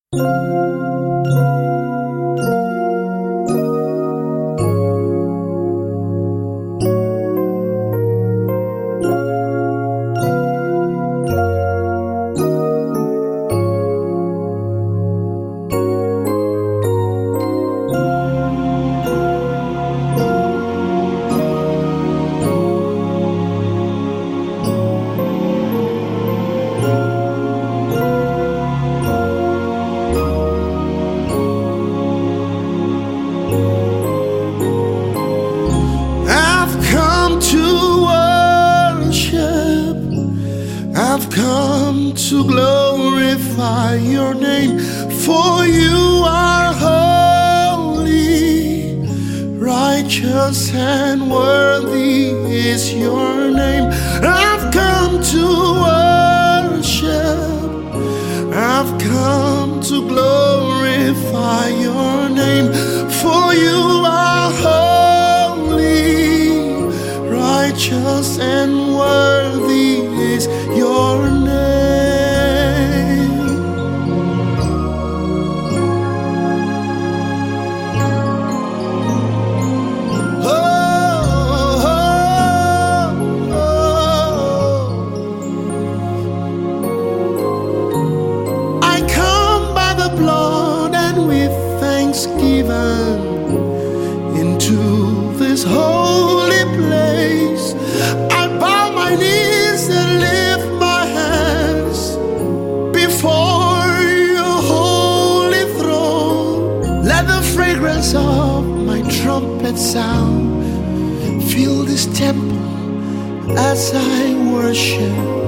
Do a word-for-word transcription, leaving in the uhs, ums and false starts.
I've come to glorify your name, for you are holy, righteous and worthy is your name. I've come to worship, I've come to glorify your name, for you are holy, righteous and worthy is your name. Oh, oh, oh. I come by the blood and with thanksgiving into this holy place. I bow my knees and lift my hands before your holy throne. Let the fragrance of my trumpet sound fill this temple as I worship.